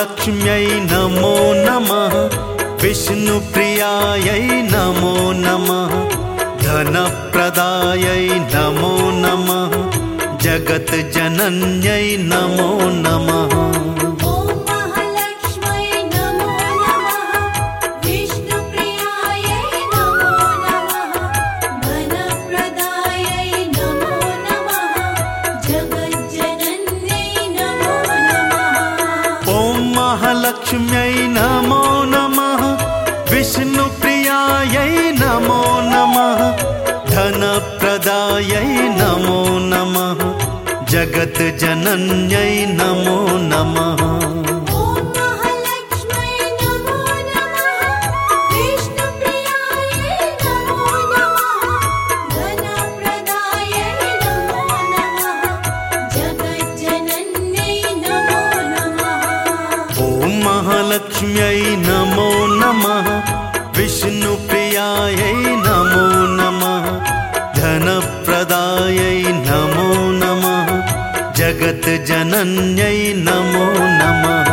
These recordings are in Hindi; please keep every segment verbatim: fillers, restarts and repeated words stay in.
महालक्ष्म्यै नमो नमः। विष्णुप्रियायै नमो नमः। धनप्रदायै नमो नमः। जगज्जनन्यै नमो नमः। महालक्ष्म्यै नमो नमः। विष्णुप्रियायै नमो नमः। धनप्रदायै नमो नमः। जगज्जनन्यै नमो नमः। महालक्ष्म्यै नमो नमः। विष्णुप्रियायै नमो नमः। धनप्रदायै नमो नमः। जगज्जनन्यै नमो नमः।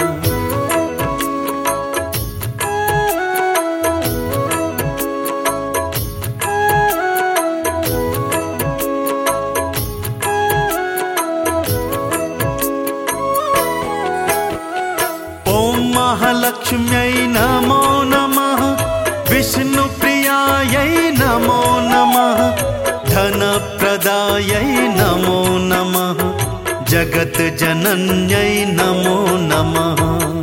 महालक्ष्म्यै नमो नमः। विष्णुप्रियायै नमो नमः। धनप्रदायै नमो नमः। जगज्जनन्यै नमो नमः।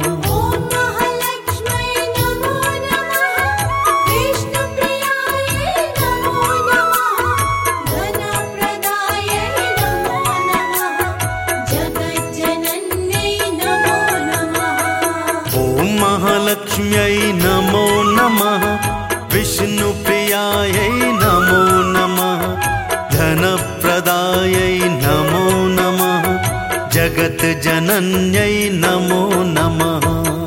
महालक्ष्म्यै नमो नमः। विष्णुप्रियायै नमो नमः। धनप्रदायै नमो नमः। जगज्जनन्यै नमो नमः।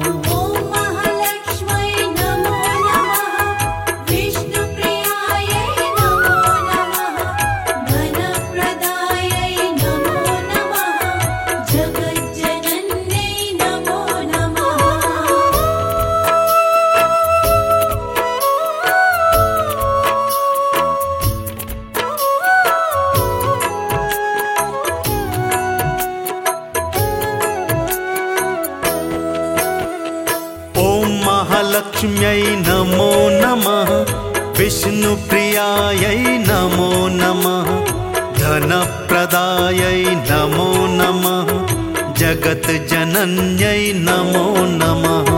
महालक्ष्म्यै नमो नमः। विष्णुप्रियायै नमो नमः। धनप्रदायै नमो नमः। जगज्जनन्यै नमो नमः।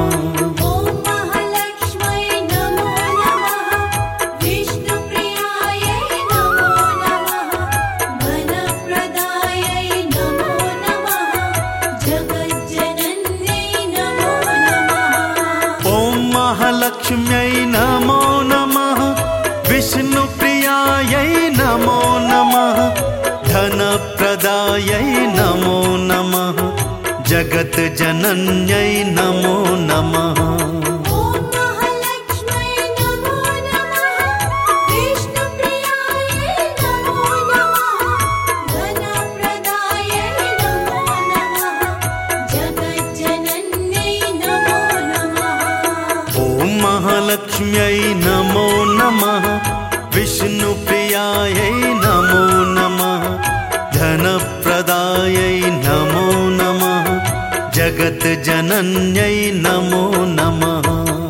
महालक्ष्म्यै नमो नमः। विष्णुप्रियायै नमो नमः। धनप्रदायै नमो नमः। जगज्जनन्यै नमो नमः। महालक्ष्म्यै नमो नमः। विष्णुप्रियायै नमो नमः। धनप्रदायै नमो नमः। जगज्जनन्यै नमो नमः।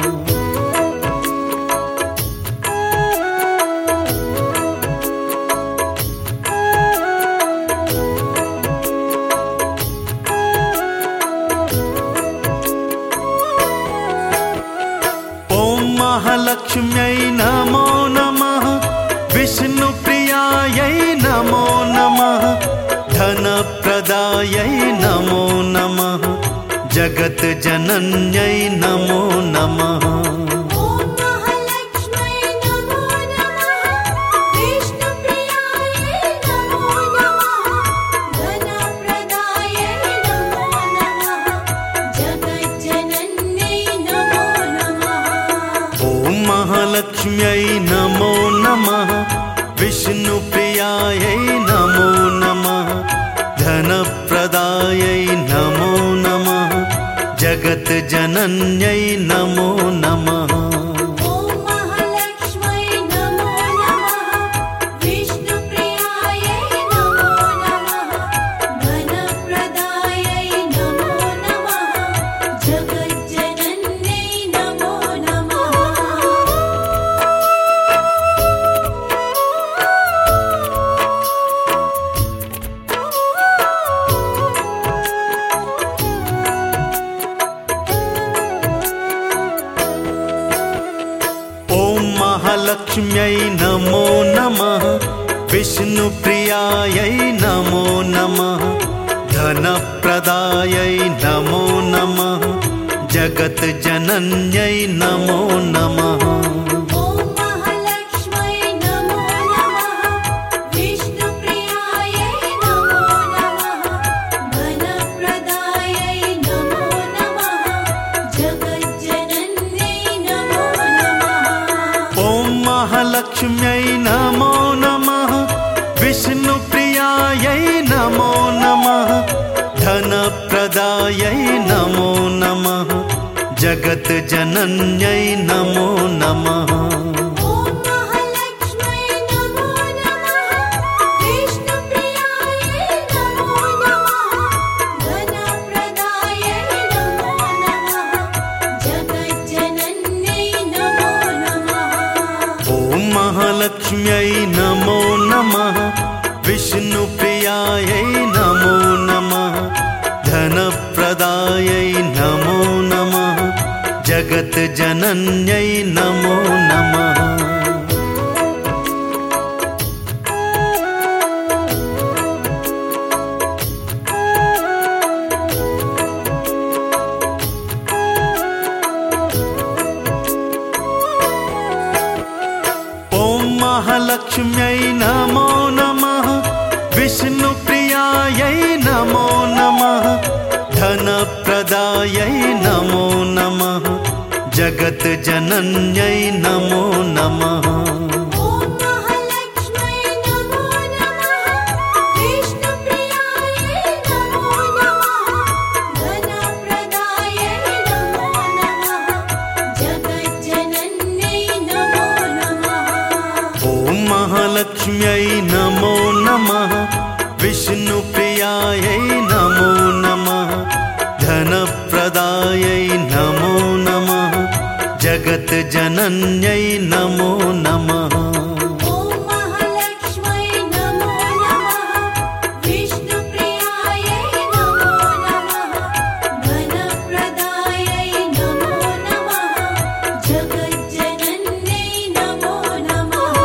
महालक्ष्म्यै नमो नमः। विष्णुप्रियायै नमो नमः। धनप्रदायै नमो नमः। जगज्जनन्यै नमो नमः। महालक्ष्म्यै नमो नमः। विष्णुप्रियायै नमो नमः। धनप्रदायै नमो नमः। जनन्यै नमो नमः। ॐ महालक्ष्म्यै नमो नमः। विष्णुप्रियायै नमो नमः। धनप्रदायै नमो नमः। जगज्जनन्यै नमो नमः। ॐ महालक्ष्म्यै नमो नमः। विष्णुप्रियायै नमो नमः। धनप्रदायै नमो नमः। जगज्जनन्यै नमो नमः। ॐ महालक्ष्म्यै नमो नमः। विष्णुप्रियायै नमो नमः। धनप्रदायै नमो नमः। जगज्जनन्यै नमो नमः। ॐ महालक्ष्म्यै नमो नमः। विष्णुप्रियायै नमो नमः। धनप्रदायै नमो नमः। जगज्जनन्यै नमो नमः। ॐ महालक्ष्म्यै नमो नमः। विष्णुप्रियायै नमो नमः। धनप्रदायै नमो नमः। जगज्जनन्यै नमो नमः। ॐ महालक्ष्म्यै नमो नमः। विष्णुप्रियायै नमो नमः। धनप्रदायै नमो नमः। जगज्जनन्यै नमो नमः। ॐ महालक्ष्म्यै नमो नमः। विष्णुप्रियायै नमो नमः। धनप्रदायै नमो नमः। जगज्जनन्यै नमो नमः। ॐ महालक्ष्म्यै नमो नमः। विष्णुप्रियायै नमो नमः। धनप्रदायै नमो नमः। जगज्जनन्यै नमो नमः। ॐ महालक्ष्म्यै नमो नमः। विष्णुप्रियायै नमो नमः। धनप्रदायै नमो नमः। जगज्जनन्यै नमो नमः। ॐ महालक्ष्म्यै नमो नमः। विष्णुप्रियायै नमो नमः। धनप्रदायै नमो नमः। जगज्जनन्यै नमो नमः।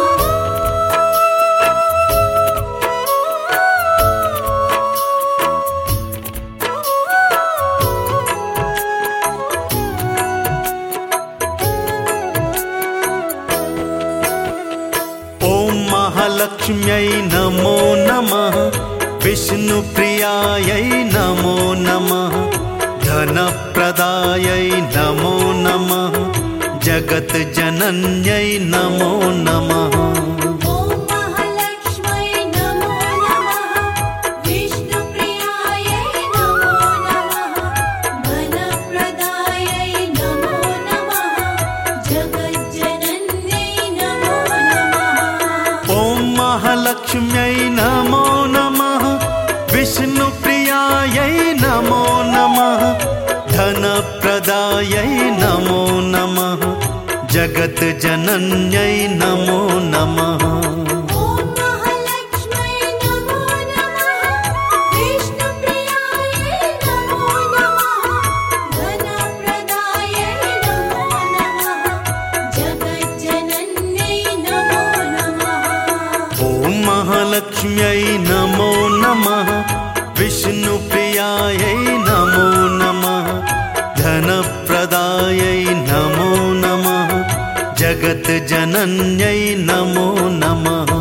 ॐ महालक्ष्म्यै नमो नमः। विष्णुप्रियायै नमो नमः। धनप्रदायै नमो नमः। जगज्जनन्यै नमो नमः। ॐ महालक्ष्म्यै नमो नमः। विष्णुप्रियायै नमो नमः। धनप्रदायै नमो नमः। जगज्जनन्यै नमो नमः। ॐ महालक्ष्म्यै नमो नमः। विष्णुप्रियायै नमो नमः। धनप्रदायै नमो नमः। जगज्जनन्यै नमो नमः। ॐ महालक्ष्म्यै नमो नमः। विष्णुप्रियायै नमो नमः। धनप्रदायै नमो नमः। जगज्जनन्यै नमो नमः। ॐ महालक्ष्म्यै नमो नमः। विष्णुप्रियायै नमो नमः। धनप्रदायै नमो नमः। जगज्जनन्यै नमो नमः।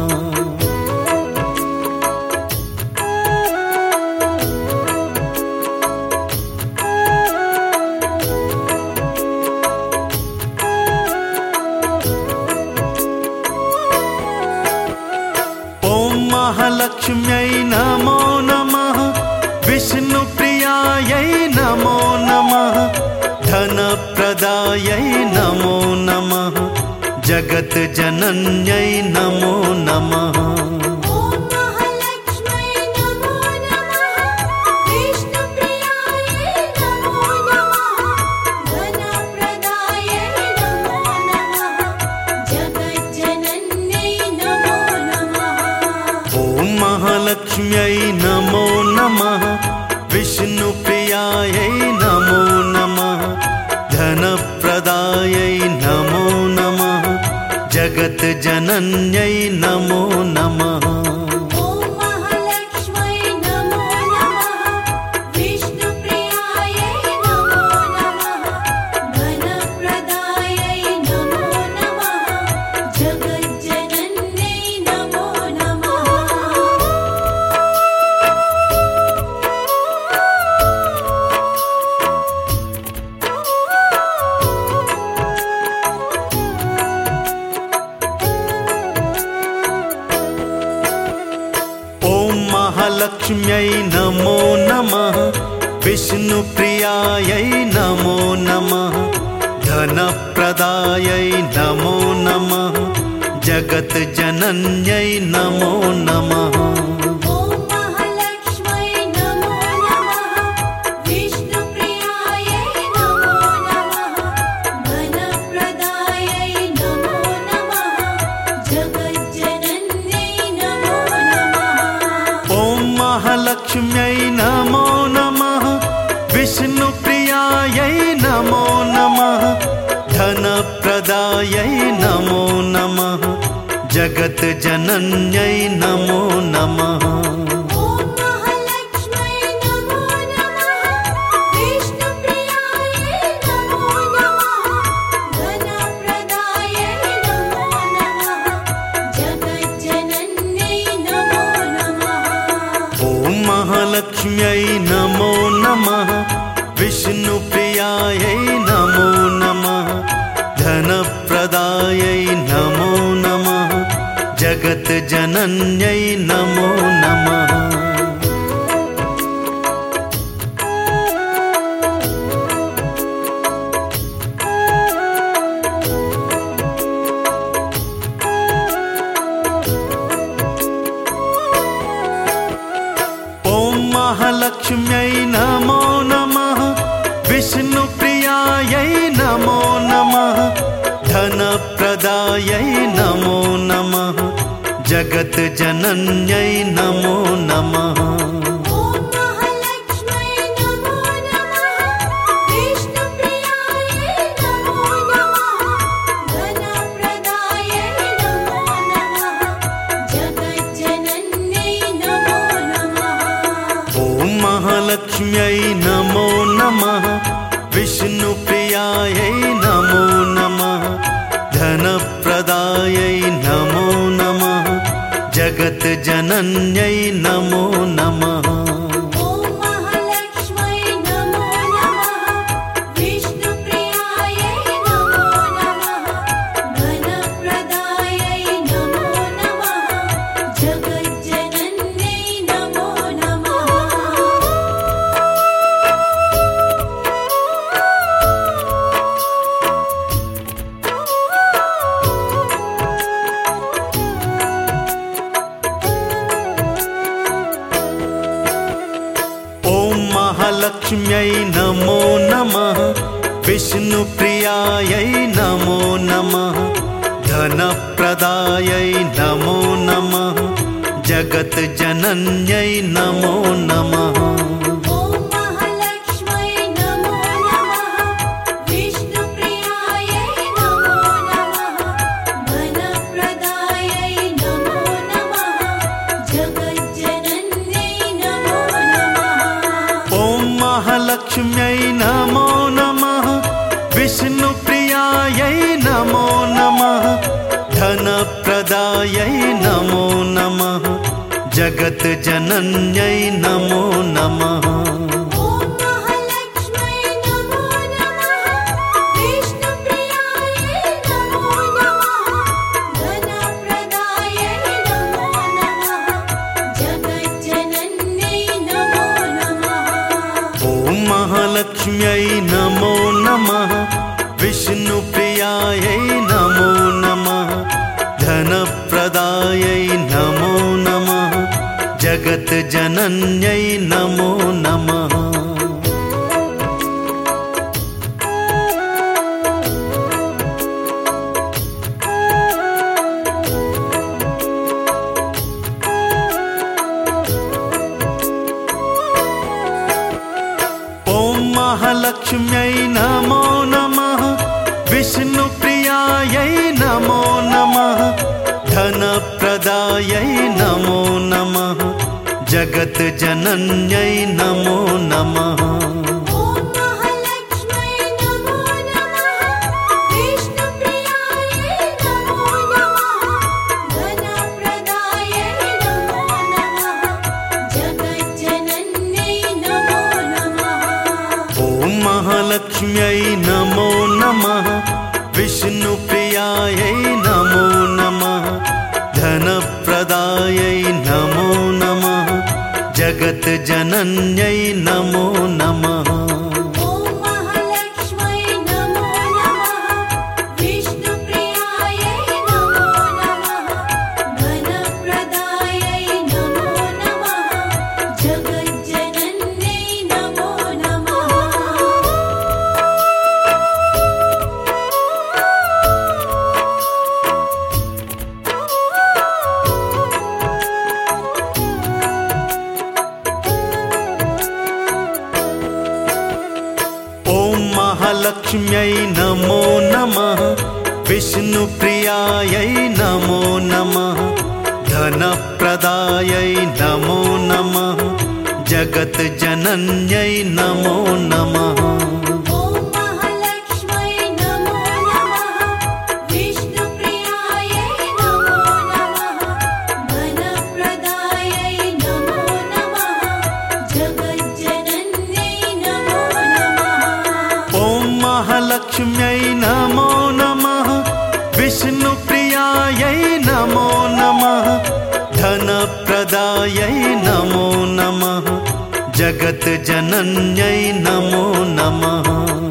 महालक्ष्म्यै नमो नमः। विष्णुप्रियायै नमो नमः। धनप्रदायै नमो नमः जगत जनन्यै नमो नमः ॐ महालक्ष्म्यै नमो नमः विष्णुप्रियायै नमो नमः धनप्रदायै नमो नमः जगज्जनन्यै नमो नमः ॐ महालक्ष्म्यै नमो नमः विष्णुप्रियायै नमो नमः धनप्रदायै नमो नमः जगत जनन्यै नमो नमः ॐ महालक्ष्म्यै नमो नमः विष्णुप्रियायै नमो नमः धनप्रदायै नमो नमः जगज्जनन्यै नमो नमः ॐ महालक्ष्म्यै नमो नमः विष्णुप्रियायै नमो नमः धनप्रदायै नमो नमः जगत जनन्यै नमो नमः ॐ महालक्ष्म्यै नमो नमः विष्णुप्रियायै नमो नमः धनप्रदायै नमो नमः जगज्जनन्यै नमो नमः ॐ महालक्ष्म्यै नमो नमः विष्णुप्रियायै नमो नमः धनप्रदायै नमो नमः जगत जनन्यै नमो नमः ॐ महालक्ष्म्यै नमो नमः विष्णुप्रियायै नमो नमः धनप्रदायै नमो नमः जगज्जनन्यै नमो नमः ॐ महालक्ष्म्यै नमो नमः विष्णुप्रियायै नमो नमः धनप्रदायै नमो नमः जगत जनन्यै नमो नमः ॐ महालक्ष्म्यै नमो नमः विष्णुप्रियायै नमो नमः धनप्रदायै नमो नमः जगत जनन्यै नमो नमः ॐ महालक्ष्म्यै नमो नमः विष्णुप्रियायै नमो नमः धनप्रदायै नमो नमः जगज्जनन्यै नमो नमः ॐ महालक्ष्म्यै नमो नमः विष्णुप्रियायै नमो नमः धनप्रदायै नमो नमः जगत जनन्यै नमो नमः ॐ महालक्ष्म्यै नमो नमः विष्णुप्रियायै नमो नमः धनप्रदायै नमो नमः जगज्जनन्यै नमो नमः ॐ महालक्ष्म्यै नमो नमः विष्णुप्रियायै नमो नमः धनप्रदायै नमो नमः जगत जनन्यै नमो नमः ॐ महालक्ष्म्यै नमो नमः विष्णुप्रियायै नमो नमः धनप्रदायै नमो नमः जगज्जनन्यै नमो नमः ॐ महालक्ष्म्यै नमो नमः विष्णुप्रियायै नमो नमः धनप्रदायै नमो नमः जगत जनन्यै नमो नमः ॐ महालक्ष्म्यै नमो नमः विष्णुप्रियायै नमो नमः धनप्रदायै नमो नमः जगज्जनन्यै नमो नमः ॐ महालक्ष्म्यै नमो नमः विष्णुप्रियायै विष्णुप्रियायै नमो नमः धनप्रदायै नमो नमः जगज्जनन्यै नमो नमः। महालक्ष्म्यै नमो नमः विष्णुप्रियायै नमो नमः धनप्रदायै नमो नमः जगज्जनन्यै नमो नमः। महालक्ष्म्यै नमो नमः विष्णुप्रियायै नमो नमः धनप्रदायै नमो नमः जगज्जनन्यै नमो नमः। महालक्ष्म्यै नमो नमः विष्णुप्रियायै नमो नमः धनप्रदायै नमो नमः जगज्जनन्यै नमो नमः। महालक्ष्म्यै नमो नमः विष्णुप्रियायै नमो नमः धनप्रदायै नमो नमः जगज्जनन्यै नमो नमः।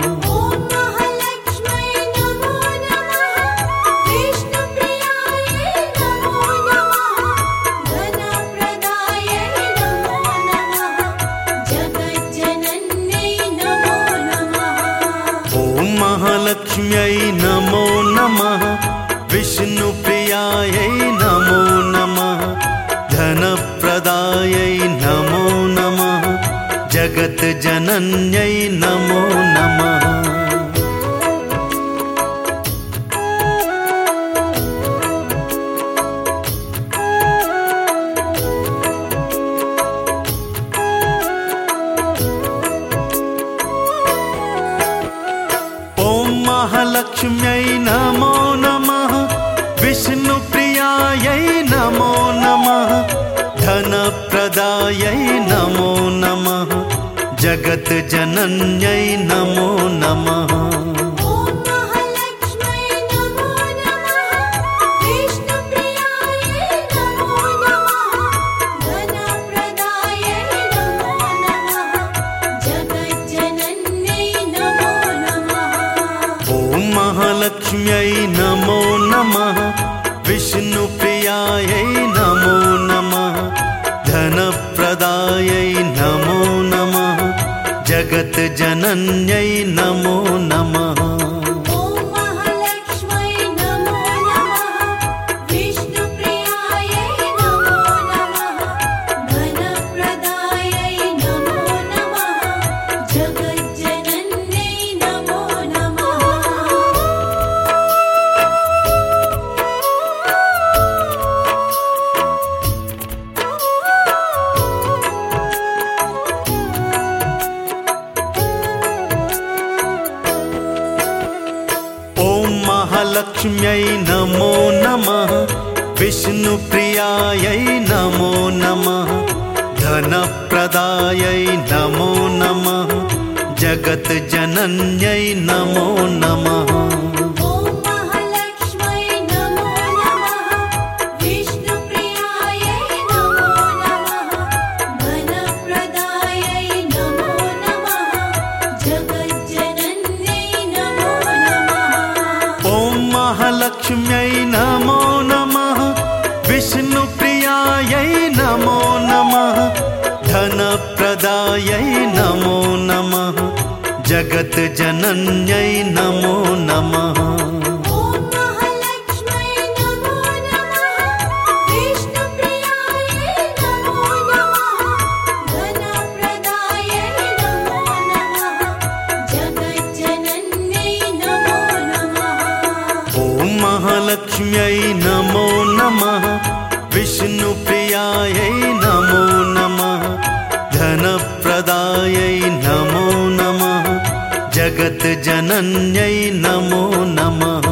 महालक्ष्म्यै नमो नमः विष्णुप्रियायै नमो नमः धनप्रदायै नमो नमः जगज्जनन्यै नमो नमः। महालक्ष्म्यै नमो नमः विष्णुप्रियायै नमो नमः धनप्रदायै नमो नमः जगज्जनन्यै नमो नमः। महालक्ष्म्यै नमो नमः विष्णुप्रियायै नमो नमः धनप्रदायै नमो नमः जगज्जनन्यै नमो नमः। महालक्ष्म्यै नमो नमः विष्णुप्रियायै नमो नमः धनप्रदायै नमो नमः जगज्जनन्यै नमो नमः। महालक्ष्म्यै नमो नमः विष्णुप्रियायै नमो नमः धनप्रदायै नमो नमः जगज्जनन्यै नमो नमः ॐ महालक्ष्म्यै नमो नमः विष्णुप्रियायै नमो नमः धनप्रदायै नमो नमः जगज्जनन्यै नमो नमः ॐ महालक्ष्म्यै नमो नमः विष्णुप्रियायै नमो नमः धनप्रदायै नमो नमः जगज्जनन्यै नमो नमः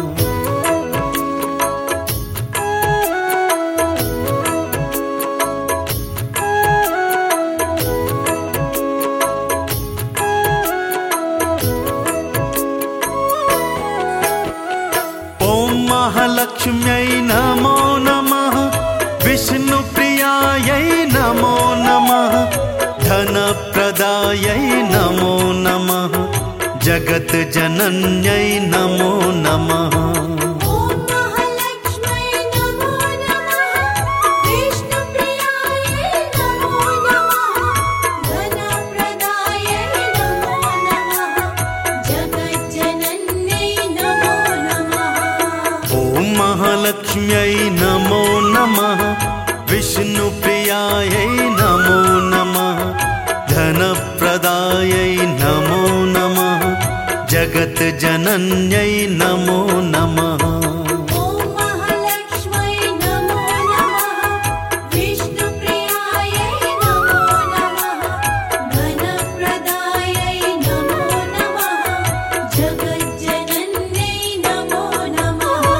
ॐ महालक्ष्म्यै नमो नमः विष्णुप्रियायै नमो नमः धनप्रदायै नमो नमः जगज्जनन्यै नमो नमः ॐ महालक्ष्म्यै नमो नमः विष्णुप्रियायै नमो नमः धनप्रदायै नमो नमः जगज्जनन्यै नमो नमः ॐ महालक्ष्म्यै नमो नमः विष्णुप्रियायै नमो नमः धनप्रदायै नमो नमः जगज्जनन्यै नमो नमः ॐ महालक्ष्म्यै नमो नमः विष्णुप्रियायै नमो नमः धनप्रदायै नमो नमः जगज्जनन्यै नमो नमः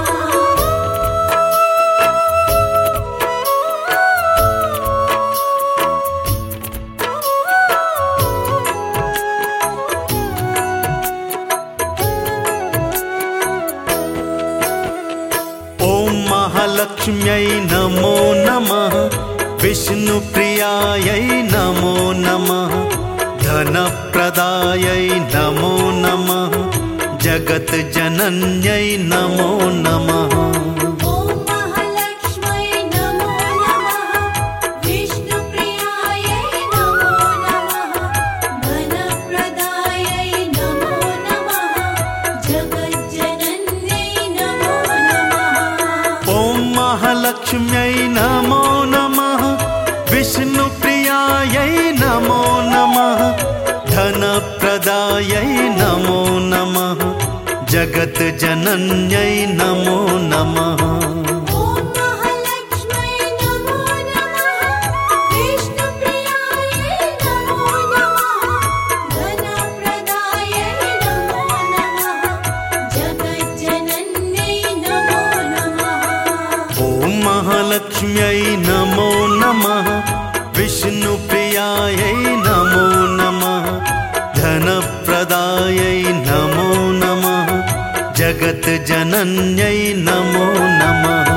ॐ महालक्ष्म्यै नमो नमः विष्णुप्रियायै नमो नमः धनप्रदायै नमो नमः जगज्जनन्यै नमो नमः ॐ महालक्ष्म्यै नमो नमः विष्णुप्रियायै नमो नमः धनप्रदायै नमो नमः जगज्जनन्यै नमो नमः ॐ महालक्ष्म्यै नमो नमः विष्णुप्रियायै नमो नमः धनप्रदायै नमो नमः जगज्जनन्यै नमो नमः ॐ महालक्ष्म्यै नमो नमः विष्णुप्रियायै नमो नमः धनप्रदायै नमो नमः जगज्जनन्यै नमो नमः ॐ महालक्ष्म्यै नमो नमः विष्णुप्रियायै नमो नमः धनप्रदायै नमो नमः जगज्जनन्यै नमो नमः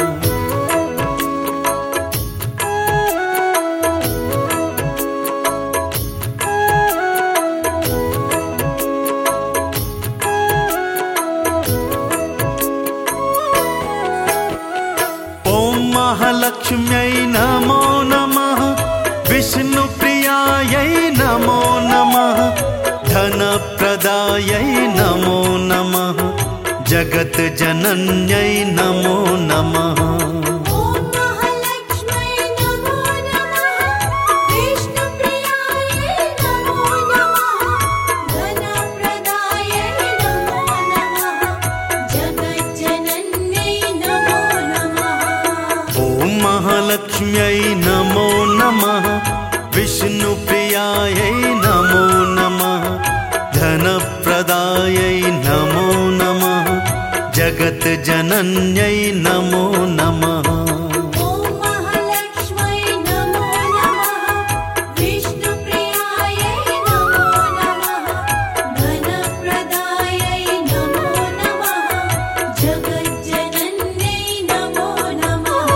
ॐ महालक्ष्म्यै नमो नमः विष्णुप्रियायै नमो नमः धनप्रदायै नमो नमः जगज्जनन्यै नमो नमः ॐ महालक्ष्म्यै नमो नमः विष्णुप्रियायै नमो नमः धनप्रदायै नमो नमः जगज्जनन्यै नमो नमः ॐ महालक्ष्म्यै नमो नमः विष्णुप्रियायै नमो नमः धनप्रदायै नमो नमः जगज्जनन्यै नमो नमः ॐ महालक्ष्म्यै नमो नमः विष्णुप्रियायै नमो नमः धनप्रदायै नमो नमः जगज्जनन्यै नमो नमः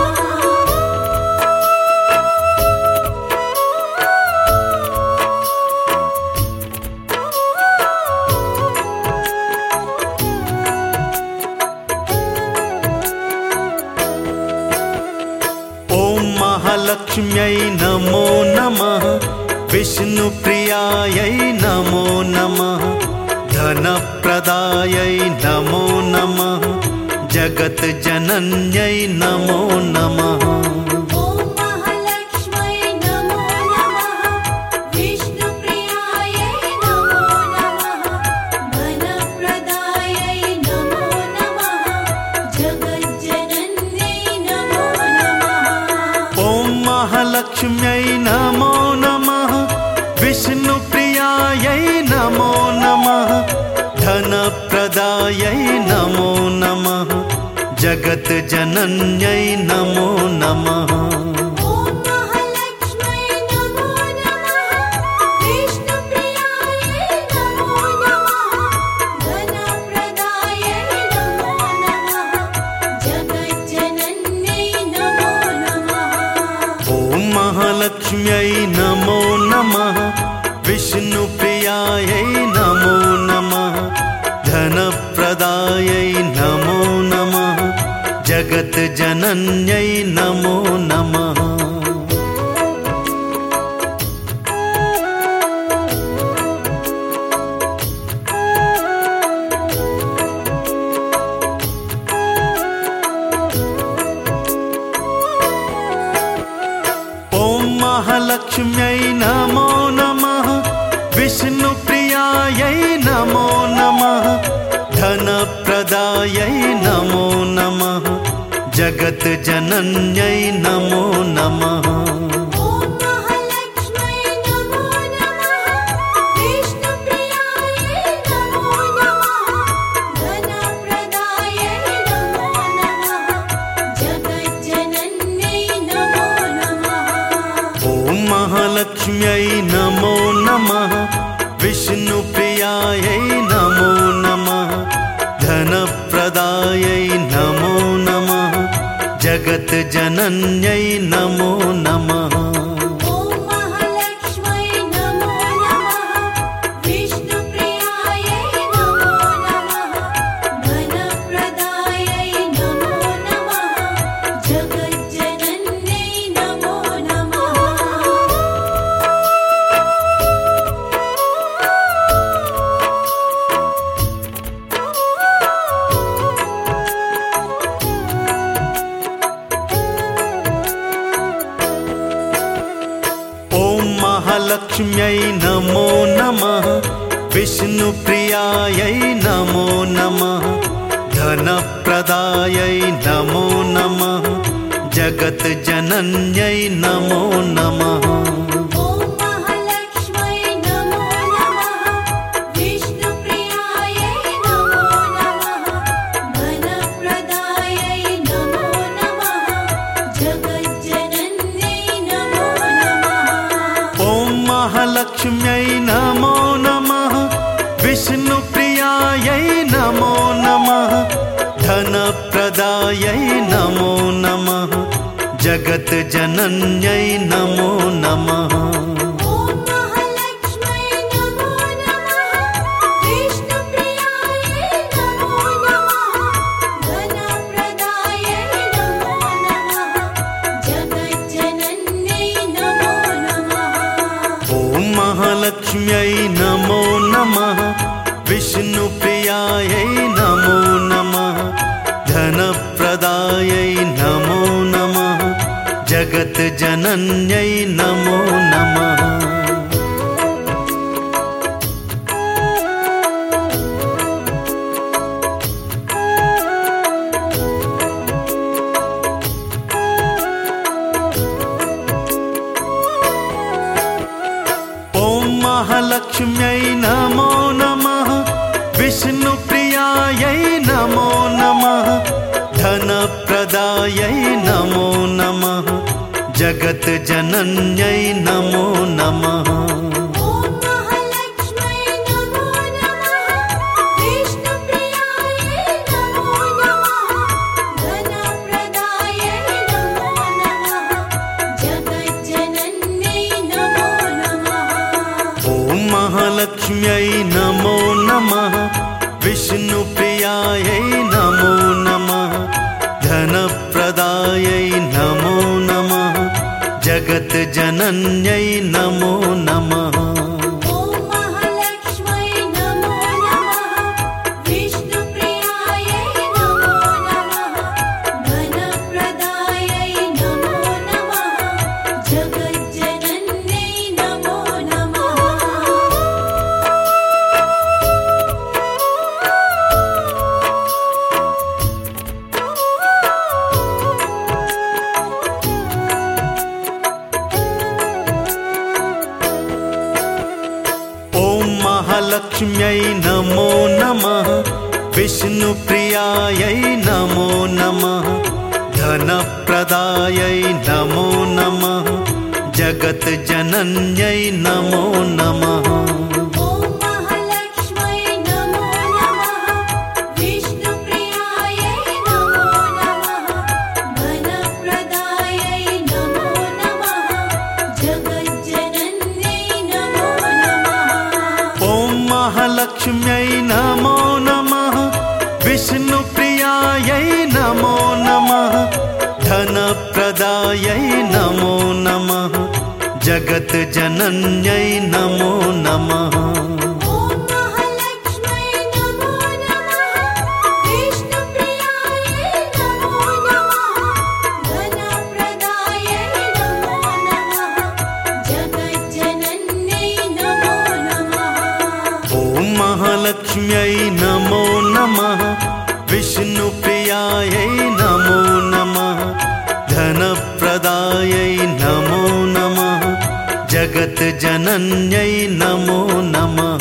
विष्णुप्रियायै नमो नमः धनप्रदायै नमो नमः जगत्जनन्यै नमो नमः ॐ महालक्ष्मै नमो नमः विष्णुप्रियायै नमो नमः धनप्रदायै नमो नमः जगज्जनन्यै नमो नमः ॐ महालक्ष्म्यै नमो नमः विष्णुप्रियायै नमो नमः धनप्रदायै नमो नमः जगत्जनन्यै नमो नमः ॐ महालक्ष्मै नमो नमः विष्णुप्रियायै नमो नमः धनप्रदायै नमो नमः जगज्जनन्यै नमो नमः ॐ महालक्ष्म्यै नमो नमः विष्णुप्रियायै नमो नमः धनप्रदायै नमो नमः जगत्जनन्यै नमो नमः ॐ महालक्ष्म्यै नमो नमः विष्णुप्रियायै नमो नमः धनप्रदायै नमो नमः जगत्जनन्यै नमो नमः ॐ महालक्ष्मै नमो नमः विष्णुप्रियायै नमो नमः धनप्रदायै नमो नमः जगज्जनन्यै नमो नमः ॐ महालक्ष्म्यै नमो नमः विष्णुप्रियायै नमो नमः धनप्रदायै नमो नमः जगत्जनन्यै नमो नमः ॐ महालक्ष्मै नमो नमः विष्णुप्रियायै नमो नमः धनप्रदायै नमो नमः जगज्जनन्यै नमो नमः ॐ महालक्ष्म्यै नमो नमः विष्णुप्रियायै नमो नमः धनप्रदायै नमो नमः जगत्जनन्यै नमो नमः ॐ महालक्ष्मै नमो नमः विष्णुप्रियायै नमो नमः धनप्रदायै नमो नमः जगज्जनन्यै नमो नमः ॐ महालक्ष्म्यै नमो नमः विष्णुप्रियायै नमो नमः धनप्रदायै नमो नमः जगत्जनन्यै नमो नमः ॐ महालक्ष्मै नमो नमः विष्णुप्रियायै नमो नमः धनप्रदायै नमो नमः जगज्जनन्यै नमो नमः ॐ महालक्ष्म्यै नमो नमः विष्णुप्रियायै नमो नमः धनप्रदायै नमो नमः जगत्जनन्यै नमो नमः ॐ महालक्ष्म्यै नमो नमः विष्णुप्रियायै नमो नमः धनप्रदायै नमो नमः जगत्जनन्यै नमो नमः ॐ महालक्ष्मै नमो नमः विष्णुप्रियायै नमो नमः धनप्रदायै नमो नमः जगज्जनन्यै नमो नमः ॐ महालक्ष्म्यै नमो नमः विष्णुप्रियायै नमो नमः धनप्रदायै नमो नमः जगत्जनन्यै नमो नमः महालक्ष्म्यै नमो नमः विष्णुप्रियायै नमो नमः धनप्रदायै नमो नमः जगज्जनन्यै नमो नमः। ॐ महालक्ष्म्यै नमो नमः विष्णुप्रियायै नमो नमः धनप्रदायै नमो नमः जगज्जनन्यै नमो नमः। ॐ महालक्ष्म्यै नमो नमः विष्णुप्रियायै नमो नमः धनप्रदायै नमो नमः जगज्जनन्यै नमो नमः। ॐ महालक्ष्म्यै नमो नमः विष्णुप्रियायै नमो नमः धनप्रदायै नमो नमः जगज्जनन्यै नमो नमः। ॐ महालक्ष्म्यै नमो नमः विष्णुप्रियायै नमो नमः धनप्रदायै नमो नमः जगज्जनन्यै नमो नमः।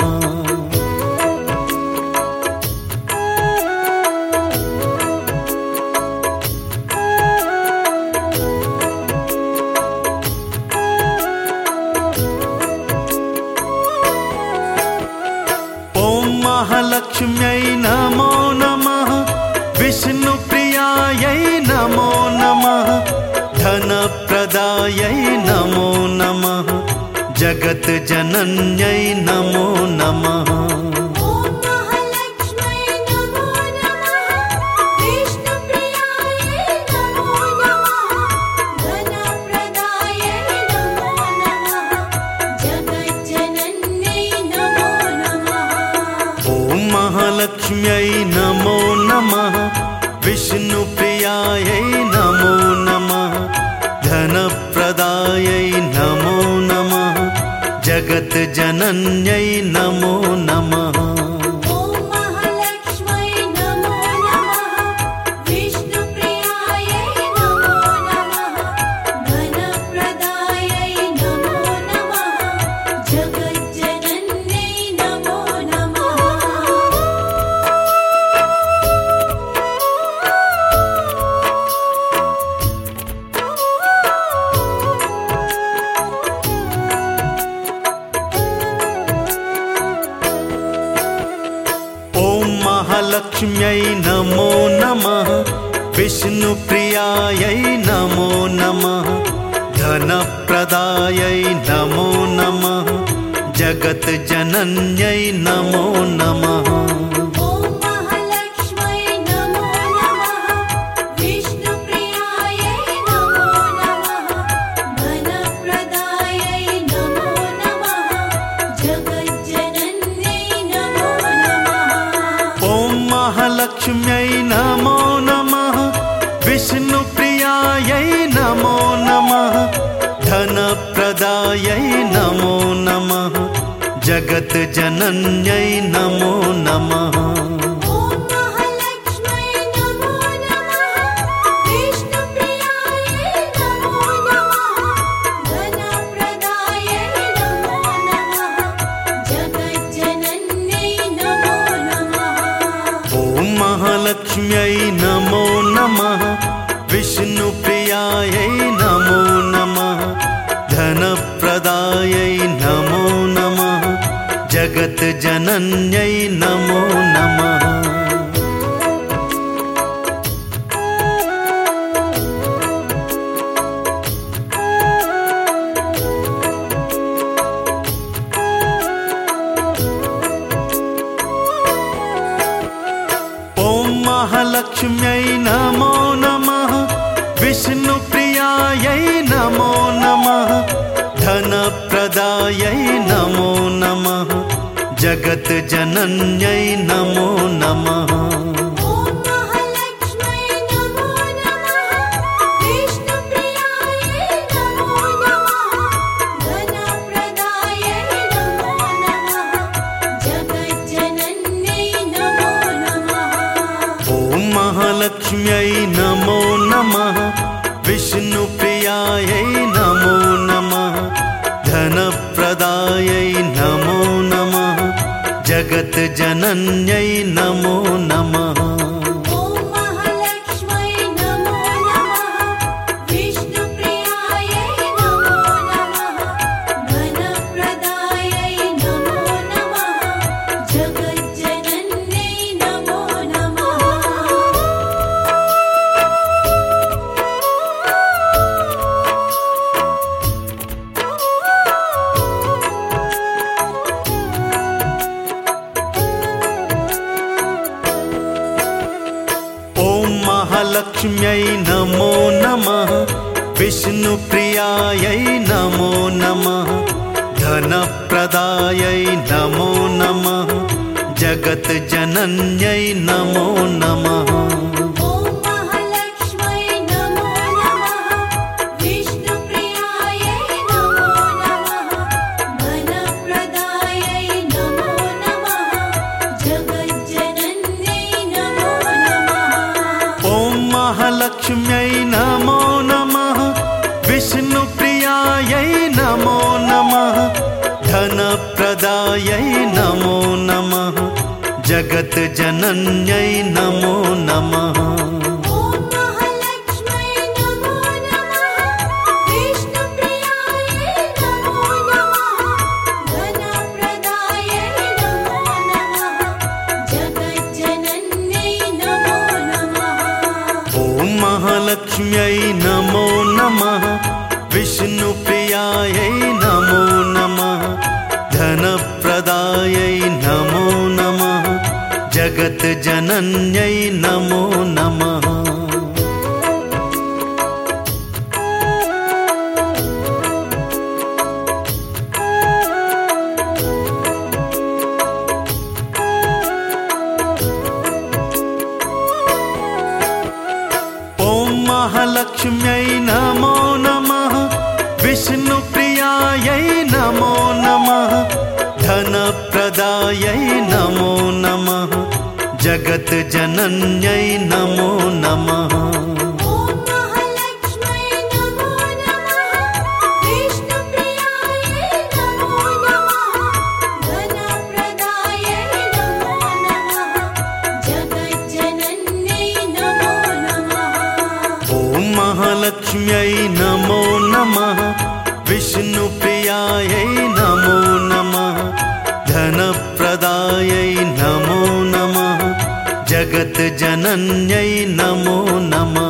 ॐ महालक्ष्म्यै नमो नमः विष्णुप्रियायै नमो नमः धनप्रदायै नमो नमः जगज्जनन्यै नमो नमः। ॐ महालक्ष्म्यै नमो नमः विष्णुप्रियायै नमो नमः धनप्रदायै नमो नमः जगज्जनन्यै नमो नमः। ॐ महालक्ष्म्यै नमो नमः विष्णुप्रियायै नमो नमः धनप्रदायै नमो नमः जगज्जनन्यै नमो नमः। ॐ महालक्ष्म्यै नमो नमः विष्णुप्रियायै नमो नमः धनप्रदायै नमो नमः जगज्जनन्यै नमो नमः। ॐ महालक्ष्म्यै नमो नमः विष्णुप्रियायै नमो नमः धनप्रदायै नमो नमः जगज्जनन्यै नमो नमः। ॐ महालक्ष्म्यै नमो नमः विष्णुप्रियायै नमो नमः धनप्रदायै नमो नमः जगज्जनन्यै नमो नमः। ॐ महालक्ष्म्यै नमो नमः विष्णुप्रियायै नमो नमः धनप्रदायै नमो नमः जगज्जनन्यै नमो नमः। ॐ महालक्ष्म्यै नमो नमः विष्णुप्रियायै नमो नमः धनप्रदायै नमो नमः जगज्जनन्यै नमो नमः। ॐ महालक्ष्म्यै नमो नमः विष्णुप्रियायै नमो नमः धनप्रदायै नमो नमः जगज्जनन्यै नमो नमः। ॐ महालक्ष्म्यै नमो नमः विष्णुप्रियायै नमो नमः धनप्रदायै नमो नमः जगज्जनन्यै नमो नमः। ॐ महालक्ष्म्यै नमो नमः विष्णुप्रियायै नमो नमः धनप्रदायै नमो नमः जगज्जनन्यै नमो नमः। ॐ महालक्ष्म्यै नमो नमः विष्णुप्रियायै नमो नमः धनप्रदायै नमो नमः जगज्जनन्यै नमो नमः। ॐ महालक्ष्मै नमो नमः। विष्णुप्रियायै नमो नमः। धनप्रदायै नमो नमः। जगज्जनन्यै नमो नमः। ॐ महालक्ष्म्यै नमो नमः। विष्णुप्रियायै नमो नमः। धनप्रदायै नमो नमः। जगज्जनन्यै नमो नमः। ॐ महालक्ष्मै नमो नमः। विष्णुप्रियायै नमो नमः। धनप्रदायै नमो नमः। जगज्जनन्यै नमो नमः। ॐ महालक्ष्म्यै नमो नमः। विष्णुप्रियायै नमो नमः। धनप्रदायै नमो नमः। जगज्जनन्यै नमो नमः। ॐ महालक्ष्मै नमो नमः। विष्णुप्रियायै नमो नमः। धनप्रदायै नमो नमः। जगज्जनन्यै नमो नमः। ॐ महालक्ष्म्यै नमो नमः। विष्णुप्रियायै नमो नमः। धनप्रदायै नमो नमः। जगज्जनन्यै नमो नमः। ॐ महालक्ष्म्यै नमो नमः। विष्णुप्रियायै नमो नमः। धनप्रदायै नमो नमः। जगज्जनन्यै नमो नमः। ॐ महालक्ष्मै नमो नमः। विष्णुप्रियायै नमो नमः। धनप्रदायै नमो नमः। जगज्जनन्यै नमो नमः। ॐ महालक्ष्म्यै नमो नमः। विष्णुप्रियायै नमो नमः। धनप्रदायै नमो नमः। जगज्जनन्यै नमो नमः।